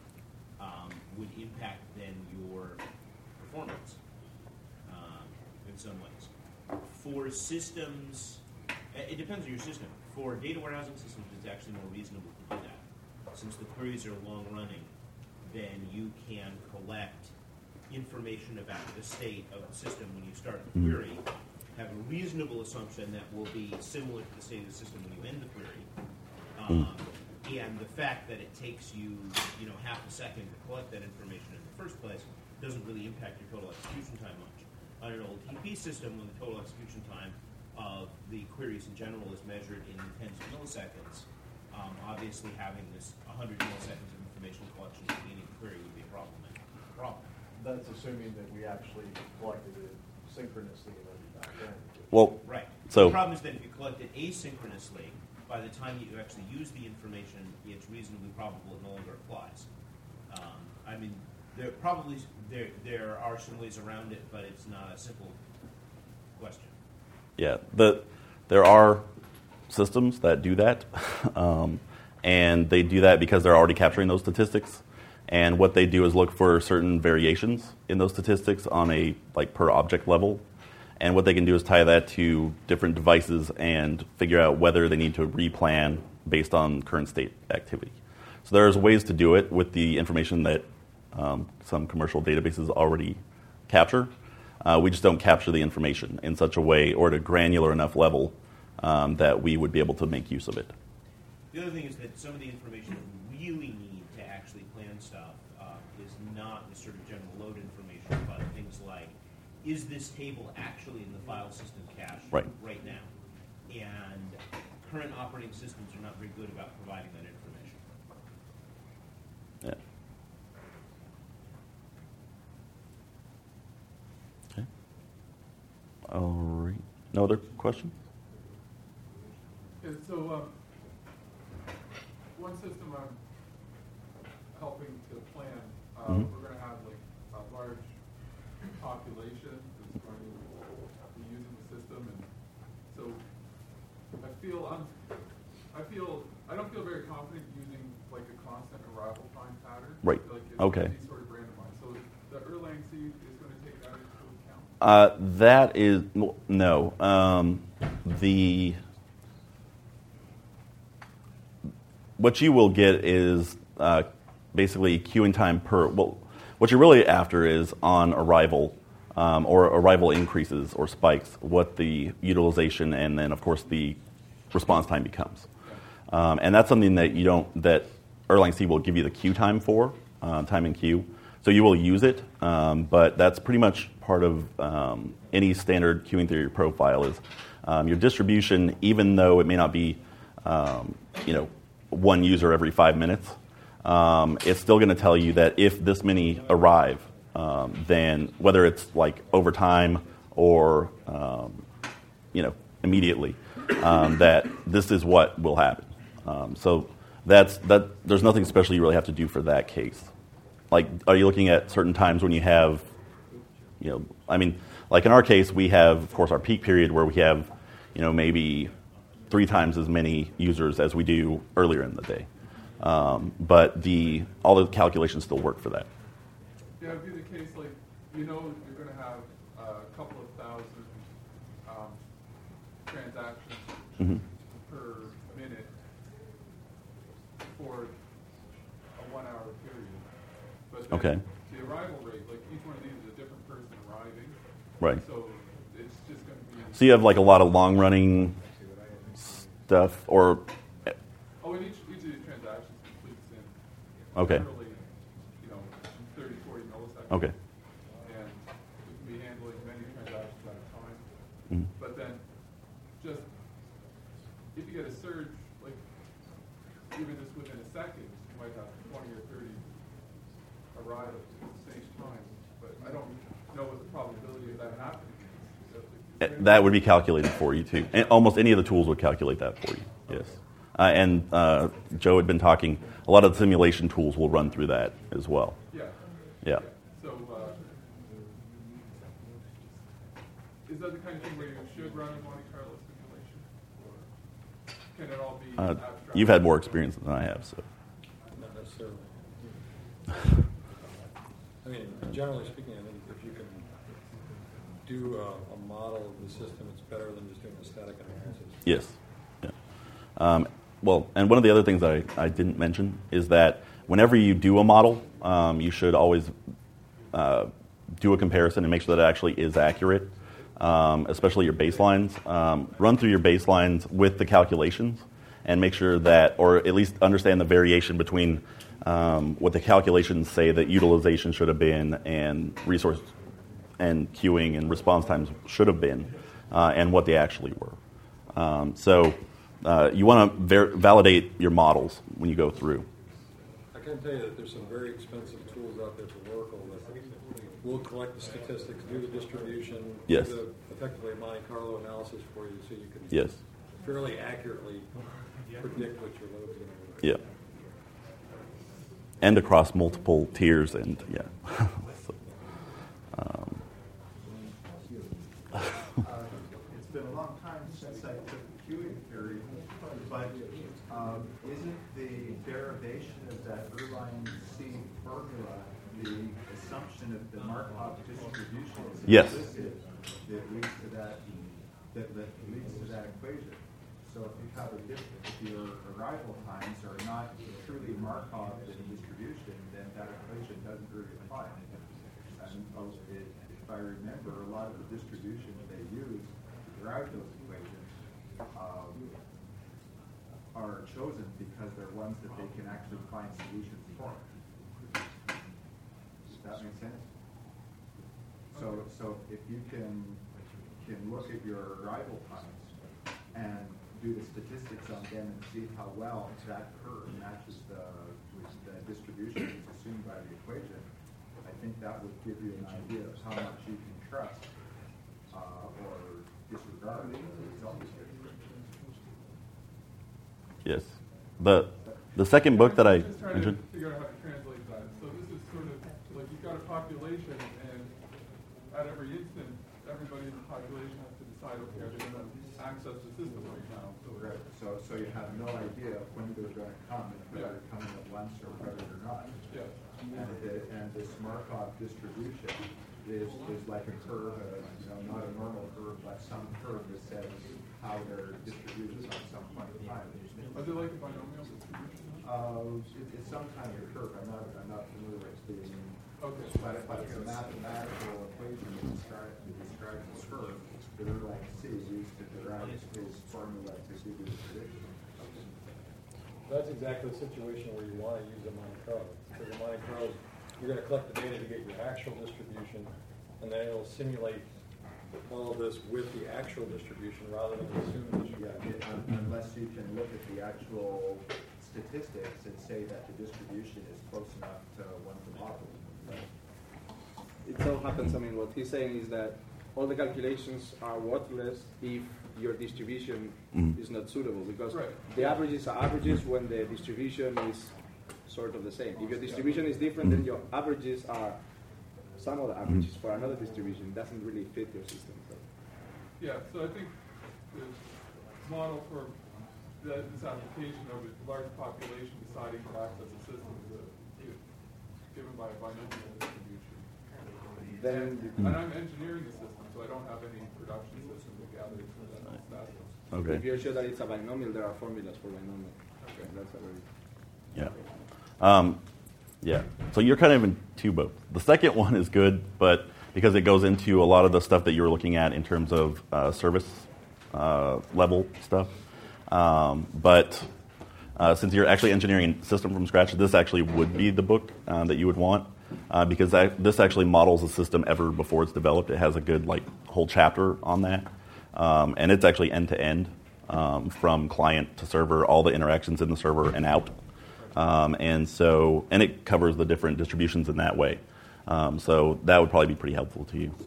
um, would impact then your performance um, in some ways. For systems, it depends on your system. For data warehousing systems, it's actually more reasonable to do that. Since the queries are long running, then you can collect information about the state of the system when you start the query, have a reasonable assumption that will be similar to the state of the system when you end the query. Um, and the fact that it takes you, you know, half a second to collect that information in the first place doesn't really impact your total execution time much. On an old T P system, when the total execution time of the queries in general is measured in tens of milliseconds, um, obviously having this one hundred milliseconds of information collection at the beginning of the query would be a problem. problem. That's assuming that we actually collected it synchronously and then back then. well, Right. so The problem is that if you collect it asynchronously, by the time you actually use the information, it's reasonably probable it no longer applies. Um, I mean, there probably there there are some ways around it, but it's not a simple question. yeah, the there are systems that do that, um, and they do that because they're already capturing those statistics. And what they do is look for certain variations in those statistics on a like per object level. And what they can do is tie that to different devices and figure out whether they need to replan based on current state activity. So there's ways to do it with the information that um, some commercial databases already capture. Uh, we just don't capture the information in such a way or at a granular enough level um, that we would be able to make use of it. The other thing is that some of the information that we really need to actually plan stuff uh, is not the sort of general load information, but things like, is this table actually in the file system cache Right. right now? And current operating systems are not very good about providing that information. Yeah. All right. No other questions? Yeah, so um, one system I'm helping to plan, uh, Mhm. we're going to have like a large population that's going to be using the system, and so I feel I'm, I feel I don't feel very confident using like a constant arrival time pattern. Right. Like it's Okay. going to be sort of randomized. So the Erlang seed is going to take that into account. Uh, that is no. Um, the what you will get is uh, basically queuing time per. Well, what you're really after is on arrival um, or arrival increases or spikes, what the utilization and then of course the response time becomes, um, and that's something that you don't that Erlang C will give you the queue time for uh, time in queue. So you will use it, um, but that's pretty much part of um, any standard queuing theory profile is um, your distribution, even though it may not be, um, you know, one user every five minutes, um, it's still going to tell you that if this many arrive, um, then whether it's like over time or, um, you know, immediately, um, that this is what will happen. Um, so that's that. There's nothing special you really have to do for that case. Like, are you looking at certain times when you have, you know, I mean, like in our case, we have, of course, our peak period where we have, you know, maybe three times as many users as we do earlier in the day. Um, but the all the calculations still work for that. Yeah, it would be the case like, you know, you're going to have a couple of thousand um, transactions Mm-hmm. per minute for a one-hour period. But then Okay. the arrival rate, like each one of these is a different person arriving. Right. So it's just going to be. So you have like a lot of long running stuff, or Oh, and each, each of these transactions completes in okay, literally, you know, thirty, forty milliseconds. okay, And we can be handling many transactions at a time. Mhm. But then, just if you get a surge, like even just within a second, you might have twenty or thirty arrive at the same time. But I don't know what the probability of that happening is. So Uh, that would be calculated for you too. And almost any of the tools would calculate that for you. Yes. Uh, and uh, Joe had been talking. A lot of the simulation tools will run through that as well. Yeah. Yeah. So, uh, is that the kind of thing where you should run a Monte Carlo simulation, or can it all be Uh, abstract? you've had more experience than I have, so. Not necessarily. I mean, generally speaking, I think if you can do a, a model of the system, it's better than just doing a static analysis. Yes. Yeah. Um, well, and one of the other things that I, I didn't mention is that whenever you do a model, um, you should always uh, do a comparison and make sure that it actually is accurate, um, especially your baselines. Um, run through your baselines with the calculations and make sure that, or at least understand the variation between um, what the calculations say that utilization should have been and resource and queuing and response times should have been, uh, and what they actually were. Um, so uh, you want to ver- validate your models when you go through. I can tell you that there's some very expensive tools out there for Oracle that will collect the statistics, do the distribution, Yes. do the, effectively a Monte Carlo analysis for you, so you can Yes. fairly accurately predict what your load's going to be. Yeah. And across multiple tiers, and yeah. So, um, Uh, it's been a long time since I took queuing theory, but um, isn't the derivation of that Erlang C formula the assumption of the Markov distribution is Yes. implicit that leads to that, that, that leads to that equation? So if you have a diff- if your arrival times are not truly Markov distribution, then that equation doesn't really apply. And uh, it, if I remember, a lot of the distributions they use to derive those equations um, are chosen because they're ones that they can actually find solutions for. Does that make sense? So, so if you can can look at your arrival times and do the statistics on them and see how well that curve matches the, the distribution that's assumed by the equation, I think that would give you an idea of how much you can trust uh, or Yes. The the second book that I just trying mentioned. to figure out how to translate that. So this is sort of like you've got a population, and at every instant, everybody in the population has to decide, okay, are they going to access the system right now? So, Right. So, so you have no idea when they're going to come, and whether they're coming at once or whether they're not. yeah. And the, and this Markov distribution is, is like a curve, uh, you know, not a normal curve, but some curve that says how they're distributed at some point in time. Is it like a binomial distribution? Uh, it, it's some kind of curve. I'm not, I'm not familiar with the, Okay. but, but it's a mathematical equation that describes, that describes the curve that we're like C used to derive this formula to give you the prediction. That's exactly the situation where you want to use a Monte Carlo. Because a Monte Carlo, you're going to collect the data to get your actual distribution, and then it'll simulate all of this with the actual distribution rather than assume that you got it. Un- Unless you can look at the actual statistics and say that the distribution is close enough to one to model. It so happens, I mean, what he's saying is that all the calculations are worthless if your distribution Mhm. is not suitable, because Right. the averages are averages when the distribution is sort of the same. If your distribution is different, then your averages are some of the averages for another distribution. It doesn't really fit your system. So. Yeah, so I think the model for the, this application of a large population deciding to access a system is, a, is given by a binomial distribution. Then And I'm engineering the system, so I don't have any production system to gather it. So that's, that's Okay. if you're sure that it's a binomial, there are formulas for binomial. Okay. That's already. Yeah. Um, yeah. So you're kind of in two boats. The second one is good, but because it goes into a lot of the stuff that you were looking at in terms of uh, service uh, level stuff. Um, but uh, since you're actually engineering a system from scratch, this actually would be the book uh, that you would want. Uh, because that, this actually models the system ever before it's developed. It has a good like whole chapter on that, um, and it's actually end to end um, from client to server, all the interactions in the server and out, um, and so and it covers the different distributions in that way. Um, so that would probably be pretty helpful to you.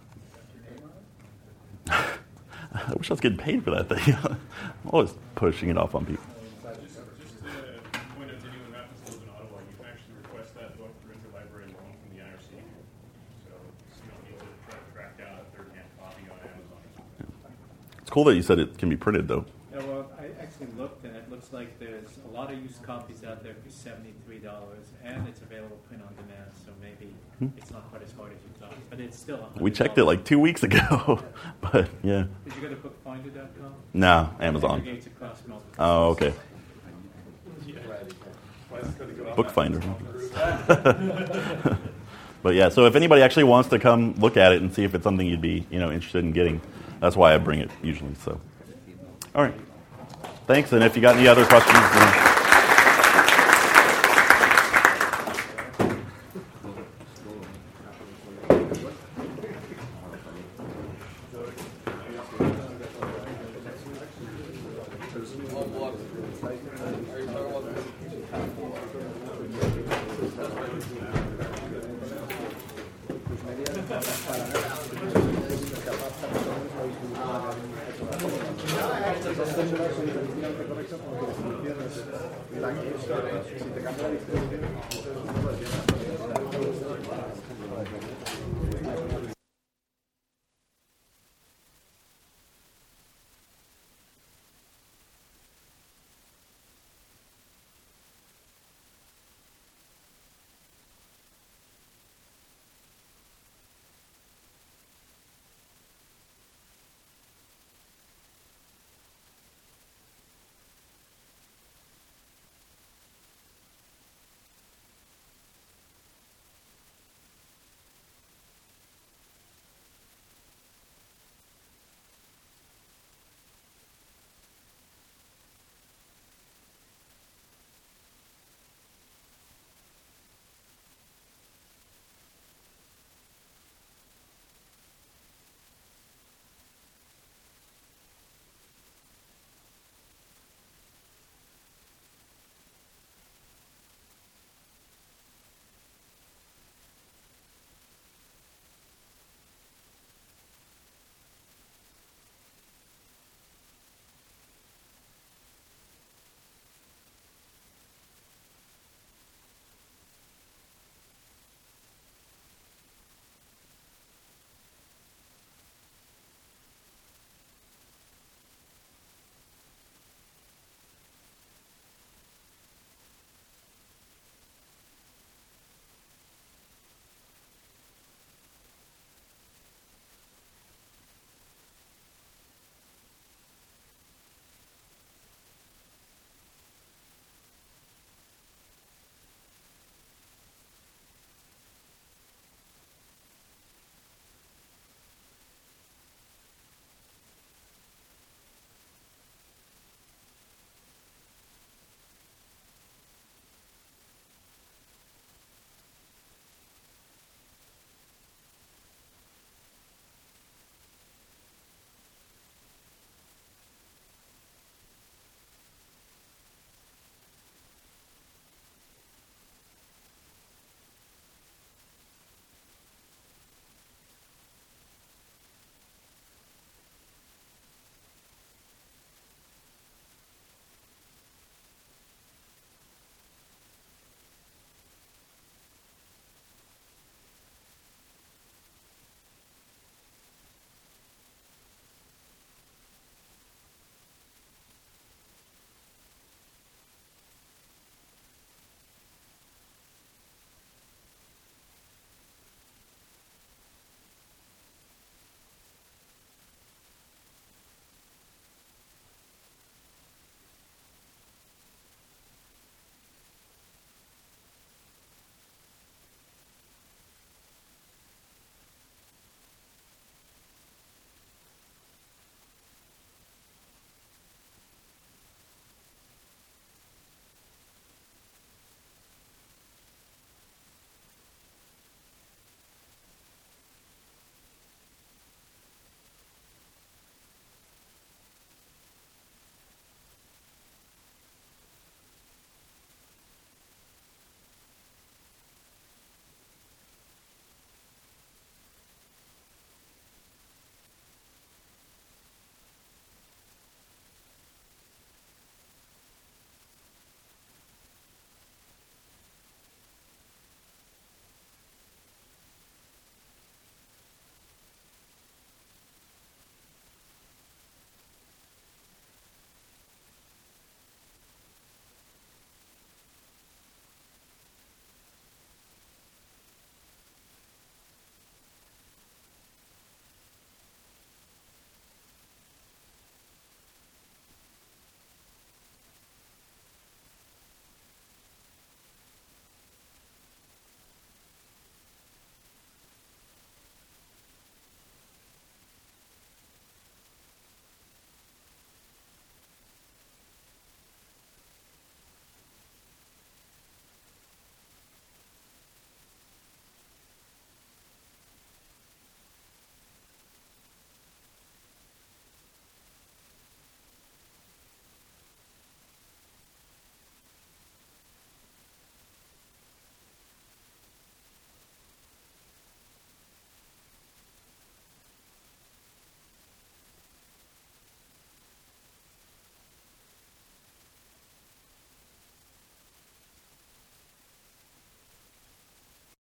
I wish I was getting paid for that thing. I'm always pushing it off on people. Just to point out to anyone that happens to live in Ottawa, you can actually request that book for interlibrary loan from the I R C. So you don't need to try to track down a third-hand copy on Amazon or something. It's cool that you said it can be printed, though. Yeah, well, I actually looked, and it looks like there's a lot of used copies out there for seventy-three dollars, and it's available print on demand, so maybe Hmm. it's not quite as hard as you thought, but it's still one hundred dollars. We checked it like two weeks ago, but yeah. Did you go to bookfinder dot com? No, Amazon. Aggregates across multiple Oh, okay. Bookfinder. But yeah, so if anybody actually wants to come look at it and see if it's something you'd be, you know, interested in getting, that's why I bring it usually. So, all right, thanks. And if you got any other questions, you know. Si te cambia la distribución,